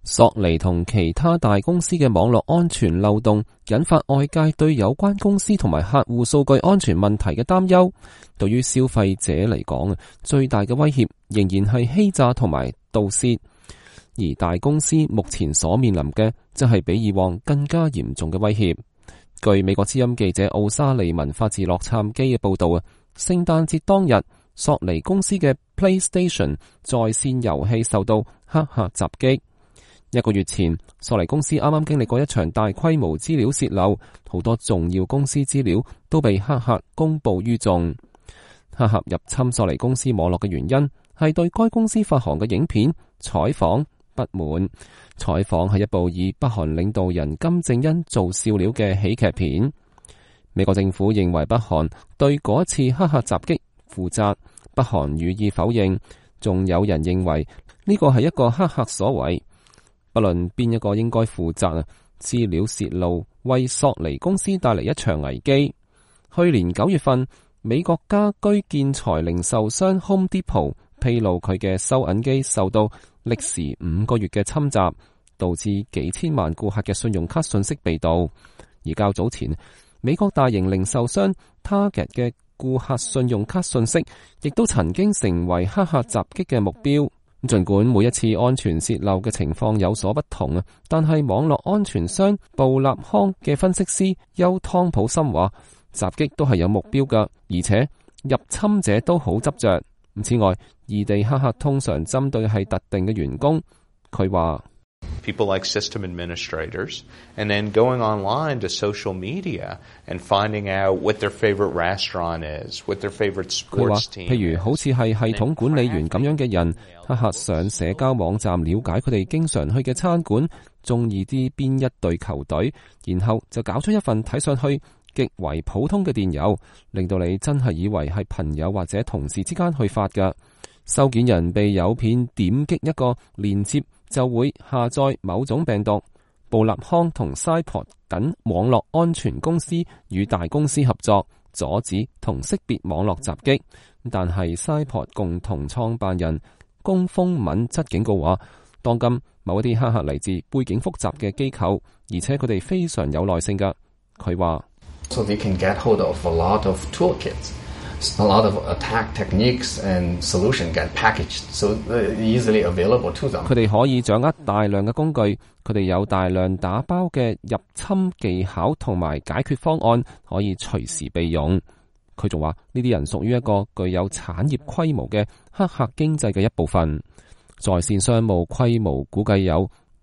索尼同其他大公司嘅網絡安全漏洞，引發外界對有關公司同埋客戶數據安全問題嘅擔憂。對於消費者嚟講，最大嘅威脅仍然係欺詐同埋盜竊，而大公司目前所面臨嘅，則係比以往更加嚴重嘅威脅。據美國之音記者奧沙利文發自洛杉磯嘅報道啊，聖誕節當日，索尼公司嘅 PlayStation 在線遊戲受到黑客襲擊。1個月前，索尼公司啱啱經歷過一場大規模資料洩漏，好多重要公司資料都被黑客公布於眾。黑客入侵索尼公司網絡嘅原因係對該公司發行嘅影片採訪不滿。採訪係一部以北韓領導人金正恩做笑料嘅喜劇片。美國政府認為北韓對嗰次黑客襲擊負責，北韓予以否認。仲有人認為呢個係一個黑客所為。不論邊一個應該負責啊，資料洩露為索尼公司帶嚟一場危機。去年9月份，美國家居建材零售商 Home Depot 披露佢嘅收銀機受到歷時5個月嘅侵襲，導致幾千萬顧客嘅信用卡信息被盜。而較早前，美國大型零售商 Target 嘅顧客信用卡信息亦都曾經成為黑客襲擊嘅目標。儘管每一次安全洩漏嘅情況有所不同啊，但係網絡安全商布立康嘅分析師邱湯普森話，襲擊都係有目標㗎，而且入侵者都好執着。此外，異地黑客通常針對係特定嘅員工。佢話 People like system administrators, and then going online to social media and finding out what their favorite restaurant is, what their favorite sports team is. 譬如好似係系統管理員咁樣嘅人，黑客上社交網站了解佢哋經常去嘅餐館，中意啲邊一隊球隊，然後就搞出一份睇上去極為普通嘅電郵，令到你真係以為係朋友或者同事之間去發㗎。收件人被誘騙點擊一個鏈接，就會下載某種病毒。布立康同 Cyport 等網絡安全公司與大公司合作，阻止同識別網絡襲擊。但係 Cyport 共同創辦人龔峰敏則警告話，當今某一啲黑客嚟自背景複雜嘅機構，而且佢哋非常有耐性㗎。佢話 So they can get hold of a lot of toolkits, a lot of attack techniques and solution get packaged, so easily available to them. 佢哋可以掌握大量嘅工具，佢哋有大量打包嘅入侵技巧同埋解決方案，可以隨時備用。佢仲話呢啲人屬於一個具有產業規模嘅黑客經濟嘅一部分，在線商務規模估計有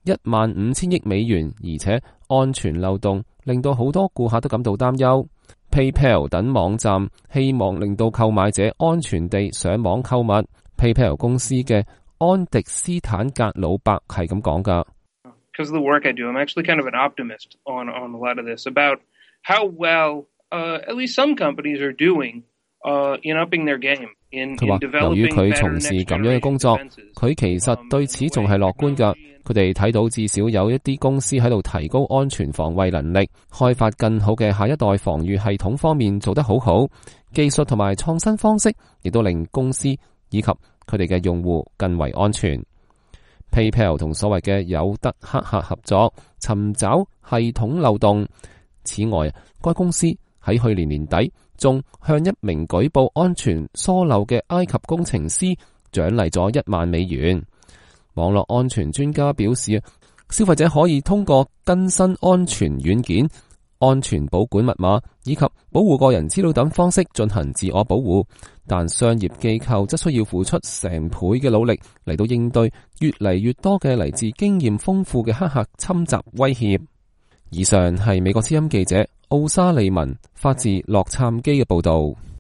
15000億美元，而且安全漏洞令到好多顧客都感到擔憂。PayPal 等網站希望令到購買者安全地上網購物。PayPal 公司嘅安迪斯坦格魯伯係咁講㗎。 Because of the work I do, I'm actually kind of an optimist on a lot of this about how well at least some companies are doing in upping their game. 佢話由於佢從事咁樣嘅工作，佢其實對此仲係樂觀㗎。佢哋睇到至少有一啲公司喺度提高安全防衛能力，開發更好嘅下一代防禦系統方面做得好好。技術同埋創新方式亦都令公司以及佢哋嘅用戶更為安全。PayPal 同所謂嘅有德黑客合作，尋找系統漏洞。此外，該公司喺去年年底仲向一名舉報安全疏漏嘅埃及工程師獎勵咗1萬美元。網絡安全專家表示，消費者可以通過更新安全軟件、安全保管密碼以及保護個人資料等方式進行自我保護，但商業機構則需要付出成倍嘅努力嚟到應對越嚟越多嘅嚟自經驗豐富嘅黑客侵襲威脅。以上係美國之音記者奧沙利文發自洛杉磯嘅報道。